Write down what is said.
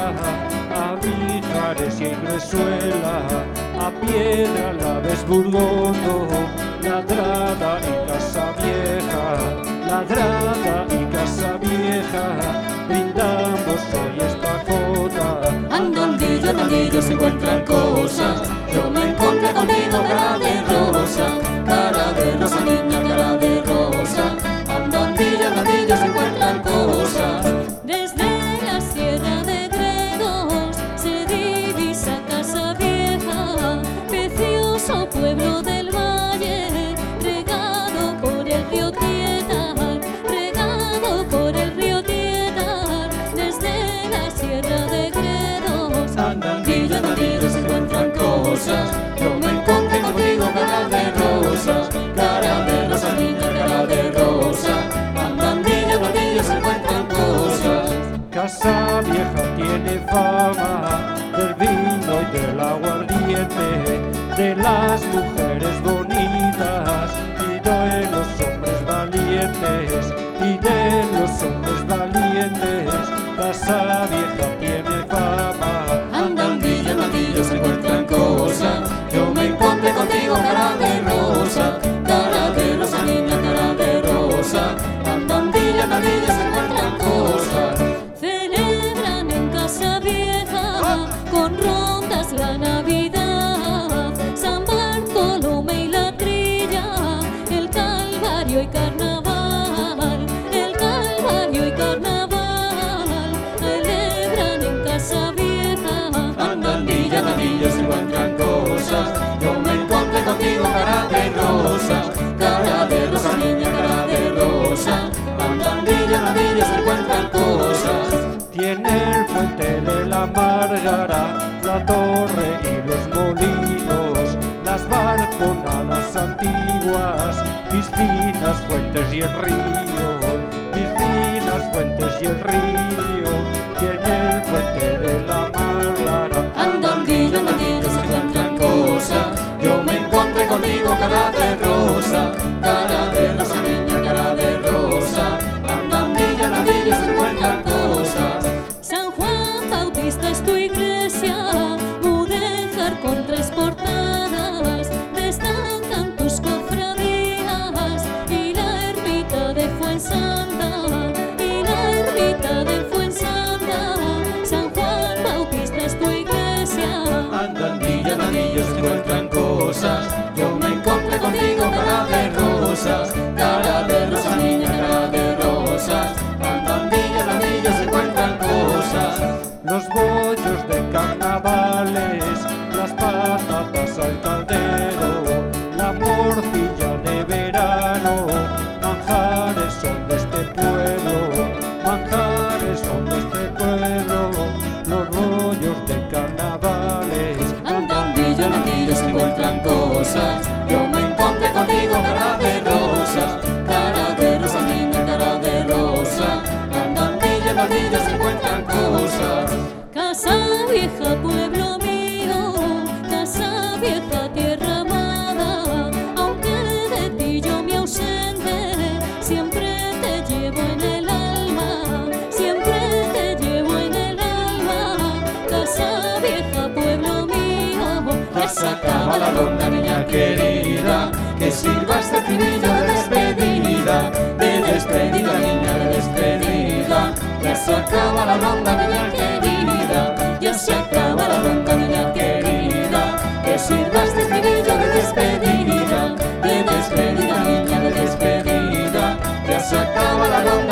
a Mijares y a Ingresuela, a Piedra, la ves Burgondo, Ladrada y Casa Vieja, Ladrada y Casa Vieja, brindamos hoy esta jota. Andandillo, andandillo, se encuentran cosas. Yo me encontré contigo, cara de rosa, niña, cara de rosa. Andandillo, andandillo, se encuentran cosas. Desde la sierra de Gredos se divisa Casa Vieja, precioso pueblo del valle, regado por el río Tietar, regado por el río Tietar. Desde la sierra de Gredos, Andandillo, andandillo, se encuentran cosas. Yo me encontré contigo, cara de rosa, niña, cara de rosa. Andandillo, andandillo, se encuentran cosas. Casa Vieja tiene fama del vino y del aguardiente, de las mujeres bonitas y de los hombres valientes, y de los hombres valientes. Casa Vieja tiene fama. Andandillo, andandillo, se encuentran cosas. Yo me encontré contigo, cara de rosa, niña, cara de rosa. Andandillo, andandillo, se encuentran cosas. celebran en Casa Vieja con rondas la Navidad, San Bartolomé y la Trilla, el Calvario y Carnaval, el Calvario y Carnaval, celebran en Casa Vieja. Andandillo, andandillo, se encuentran cosas. Yo me encontré contigo, cara de rosa, niña, cara de rosa. Andandillo, andandillo, se encuentran cosas. Tiene el puente de la Márgara, la torre y los molinos, las balconadas antiguas, piscinas, fuentes y el río, piscinas, fuentes y el río. Tiene el puente de la Márgara. Andandillo, andandillo, se encuentran cosas. Yo me encontré contigo, cara de rosa, niña, cara de rosa. Andandillo, andandillo, se encuentran cosas. San Juan Bautista es tu iglesia, mudéjar con 3 portadas, destacan tus cofradías y la ermita de Fuensanta, y la ermita de Fuensanta. San Juan Bautista es tu iglesia. Andandillo, andandillo, se encuentran cosas. Yo me encontré contigo, cara de rosas, niña, cara de rosas. Andandillo, andandillo, se encuentran cosas. Los bollos de carnavales, las patatas al caldero, la morcilla de verano, manjares son de este pueblo, manjares son de este pueblo. Los rollos de carnavales. Andandillo, andandillo, se encuentran cosas. Yo me encontré contigo, cara de rosa, niña, cara de rosa. Andandillo, andandillo, se encuentran cosas. Casa Vieja, pueblo mío, Casa Vieja, tierra amada, aunque de ti yo me ausente, siempre te llevo en el alma, siempre te llevo en el alma. Casa Vieja, pueblo mío, Ya se acaba la ronda, niña querida, que sirva este estribillo de despedida, niña, de despedida. Ya se acaba la ronda, niña querida, ya se acaba la ronda, niña querida, que sirva este estribillo de despedida, niña, de despedida. Ya se acaba la ronda.